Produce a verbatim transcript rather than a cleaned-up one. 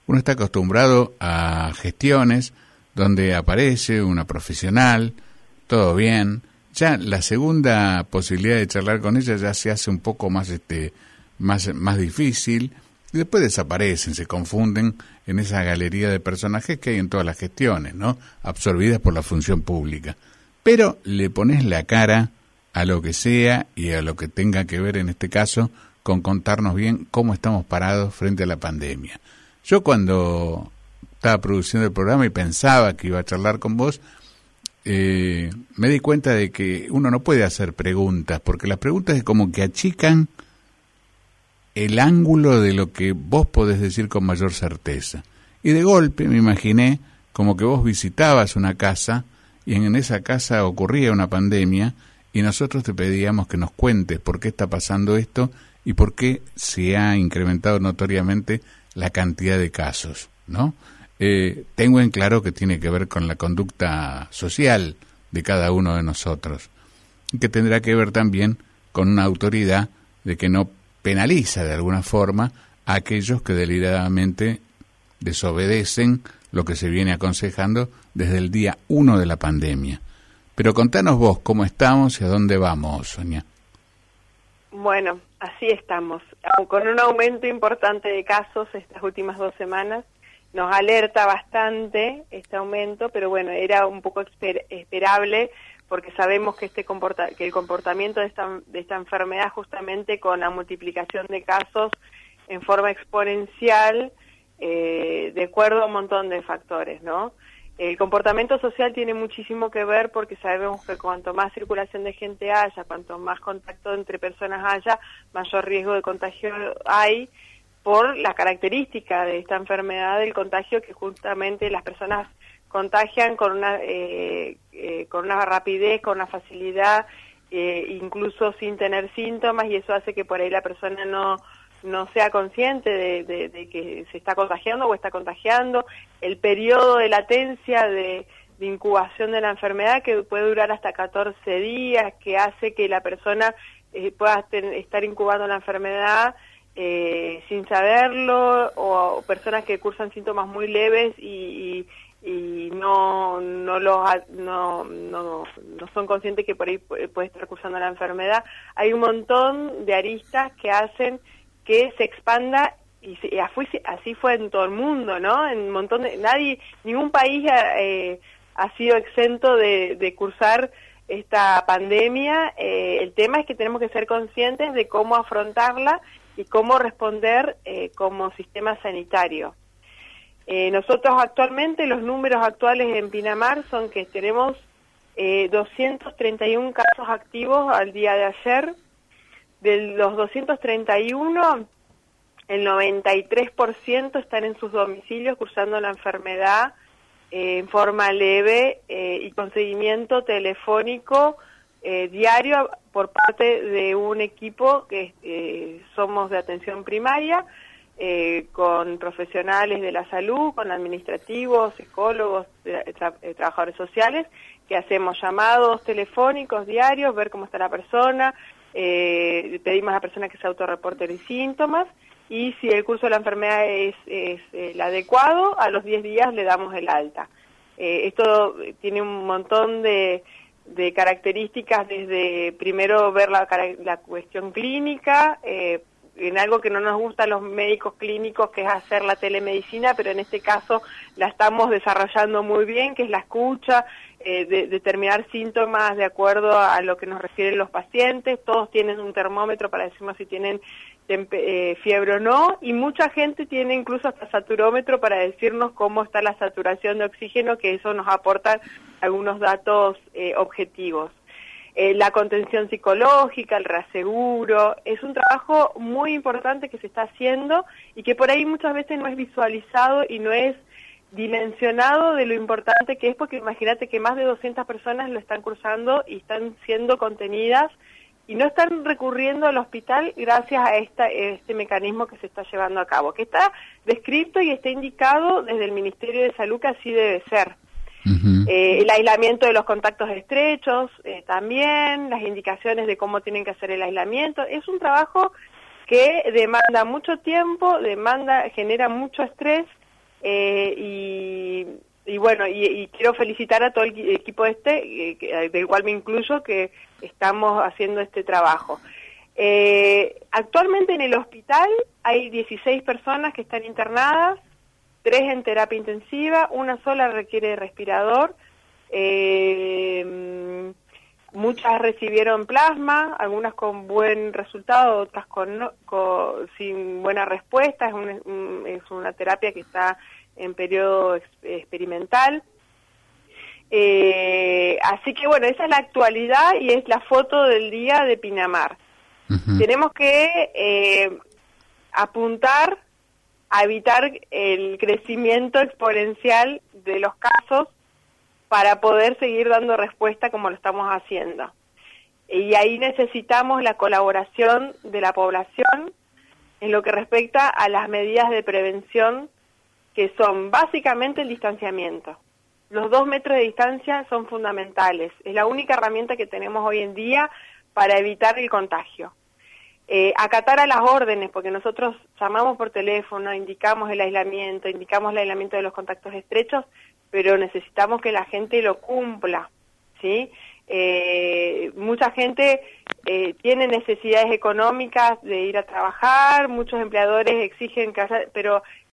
Uno está acostumbrado a gestiones donde aparece una profesional, todo bien. Ya la segunda posibilidad de charlar con ella ya se hace un poco más este más más difícil y después desaparecen, se confunden en esa galería de personajes que hay en todas las gestiones, ¿no? Absorbidas por la función pública. Pero le pones la cara a lo que sea y a lo que tenga que ver en este caso con contarnos bien cómo estamos parados frente a la pandemia. Yo cuando estaba produciendo el programa y pensaba que iba a charlar con vos, eh, me di cuenta de que uno no puede hacer preguntas, porque las preguntas es como que achican el ángulo de lo que vos podés decir con mayor certeza. Y de golpe me imaginé como que vos visitabas una casa y en esa casa ocurría una pandemia y nosotros te pedíamos que nos cuentes por qué está pasando esto y por qué se ha incrementado notoriamente la cantidad de casos, ¿no? Eh, tengo en claro que tiene que ver con la conducta social de cada uno de nosotros y que tendrá que ver también con una autoridad de que no penaliza de alguna forma a aquellos que deliberadamente desobedecen lo que se viene aconsejando desde el día uno de la pandemia. Pero contanos vos cómo estamos y a dónde vamos, Sonia. Bueno, así estamos, con un aumento importante de casos estas últimas dos semanas. Nos alerta bastante este aumento, pero bueno, era un poco esper esperable porque sabemos que este comporta que el comportamiento de esta, de esta enfermedad, justamente con la multiplicación de casos en forma exponencial, eh, de acuerdo a un montón de factores, ¿no? El comportamiento social tiene muchísimo que ver porque sabemos que cuanto más circulación de gente haya, cuanto más contacto entre personas haya, mayor riesgo de contagio hay, por la característica de esta enfermedad del contagio, que justamente las personas contagian con una eh, eh, con una rapidez, con una facilidad, eh, incluso sin tener síntomas, y eso hace que por ahí la persona no no sea consciente de, de, de que se está contagiando o está contagiando. El periodo de latencia de, de incubación de la enfermedad, que puede durar hasta catorce días, que hace que la persona eh, pueda ten, estar incubando la enfermedad Eh, sin saberlo, o, o personas que cursan síntomas muy leves y, y, y no no, los, no no no son conscientes que por ahí puede estar cursando la enfermedad. Hay un montón de aristas que hacen que se expanda, y, se, y así, así fue en todo el mundo, ¿no? En un montón de, nadie, ningún país eh, ha sido exento de, de cursar esta pandemia. Eh, el tema es que tenemos que ser conscientes de cómo afrontarla y cómo responder eh, como sistema sanitario. Eh, nosotros actualmente, los números actuales en Pinamar son que tenemos eh, doscientos treinta y uno casos activos al día de ayer. De los doscientos treinta y uno, el noventa y tres por ciento están en sus domicilios cursando la enfermedad eh, en forma leve eh, y con seguimiento telefónico Eh, diario por parte de un equipo que eh, somos de atención primaria, eh, con profesionales de la salud, con administrativos, psicólogos, tra eh, trabajadores sociales, que hacemos llamados telefónicos diarios, ver cómo está la persona, eh, pedimos a la persona que se autorreporte los síntomas, y si el curso de la enfermedad es, es el adecuado, a los diez días le damos el alta. Eh, esto tiene un montón de de características, desde primero ver la, la cuestión clínica, eh, en algo que no nos gusta a los médicos clínicos, que es hacer la telemedicina, pero en este caso la estamos desarrollando muy bien, que es la escucha, eh, de, determinar síntomas de acuerdo a lo que nos refieren los pacientes. Todos tienen un termómetro para decirnos si tienen eh, fiebre o no, y mucha gente tiene incluso hasta saturómetro para decirnos cómo está la saturación de oxígeno, que eso nos aporta algunos datos eh, objetivos. Eh, la contención psicológica, el reaseguro, es un trabajo muy importante que se está haciendo y que por ahí muchas veces no es visualizado y no es dimensionado de lo importante que es, porque imagínate que más de doscientas personas lo están cursando y están siendo contenidas y no están recurriendo al hospital gracias a esta, este mecanismo que se está llevando a cabo, que está descrito y está indicado desde el Ministerio de Salud que así debe ser. Uh-huh. eh, el aislamiento de los contactos estrechos, eh, también, las indicaciones de cómo tienen que hacer el aislamiento. Es un trabajo que demanda mucho tiempo, demanda, genera mucho estrés, eh, y, y bueno, y, y quiero felicitar a todo el equipo este, eh, que, del cual me incluyo, que estamos haciendo este trabajo. Eh, actualmente en el hospital hay dieciséis personas que están internadas, tres en terapia intensiva, una sola requiere respirador, eh, muchas recibieron plasma, algunas con buen resultado, otras con, no, con sin buena respuesta. Es, un, es una terapia que está en periodo ex, experimental. Eh, así que bueno, esa es la actualidad y es la foto del día de Pinamar. Uh-huh. Tenemos que eh, apuntar a evitar el crecimiento exponencial de los casos para poder seguir dando respuesta como lo estamos haciendo. Y ahí necesitamos la colaboración de la población en lo que respecta a las medidas de prevención, que son básicamente el distanciamiento. Los dos metros de distancia son fundamentales. Es la única herramienta que tenemos hoy en día para evitar el contagio. Eh, acatar a las órdenes, porque nosotros llamamos por teléfono, indicamos el aislamiento, indicamos el aislamiento de los contactos estrechos, pero necesitamos que la gente lo cumpla, ¿sí? Eh, mucha gente eh, tiene necesidades económicas de ir a trabajar, muchos empleadores exigen que haya, pero